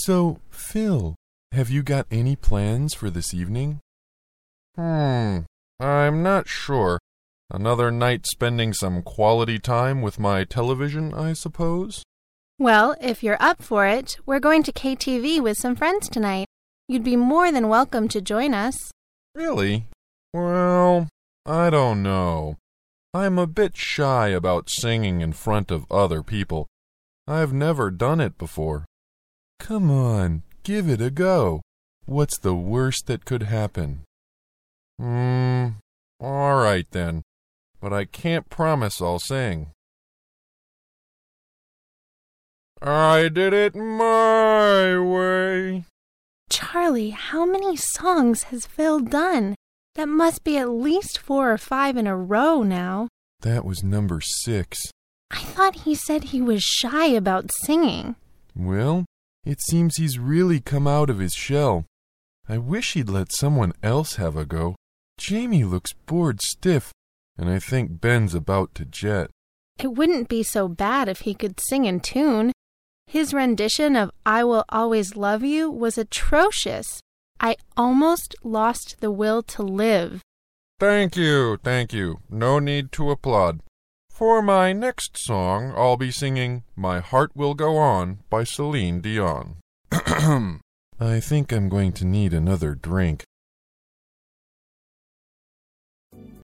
So, Phil, have you got any plans for this evening? I'm not sure. Another night spending some quality time with my television, I suppose? Well, if you're up for it, we're going to KTV with some friends tonight. You'd be more than welcome to join us. Really? Well, I don't know. I'm a bit shy about singing in front of other people. I've never done it before. Come on, give it a go. What's the worst that could happen? All right then. But I can't promise I'll sing. I did it my way. Charlie, how many songs has Phil done? That must be at least 4 or 5 in a row now. That was number 6. I thought he said he was shy about singing. Well, it seems he's really come out of his shell. I wish he'd let someone else have a go. Jamie looks bored stiff, and I think Ben's about to jet. It wouldn't be so bad if he could sing in tune. His rendition of I Will Always Love You was atrocious. I almost lost the will to live. Thank you. No need to applaud. For my next song, I'll be singing My Heart Will Go On by Celine Dion. I think I'm going to need another drink.